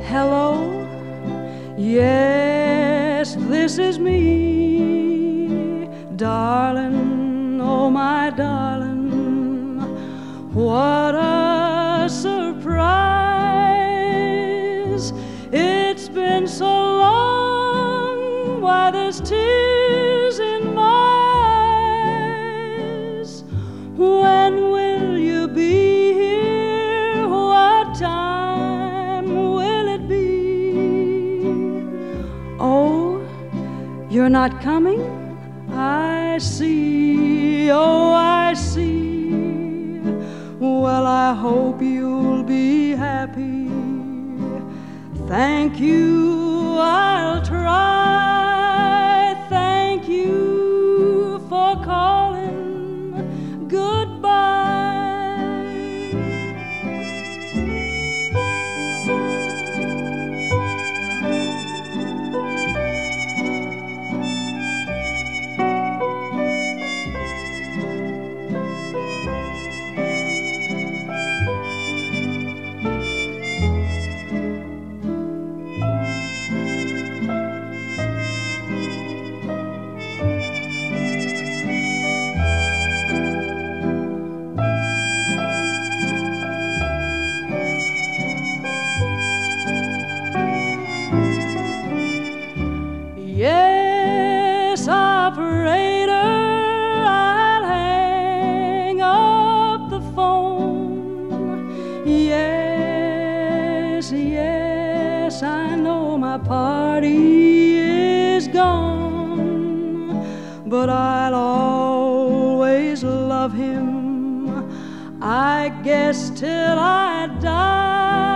Hello, yes, this is me, darling, oh my darling, what a surprise. It's been so long, why there's tears in my eyes. When will you be here? What time will it be? Oh, you're not coming? I see, oh I see. Well, I hope you'll be happy. Thank you, I'll try. Thank you for calling. Goodbye. Yes, operator, I'll hang up the phone. Yes, yes, I know my party is gone, but I'll always love him, I guess, till I die.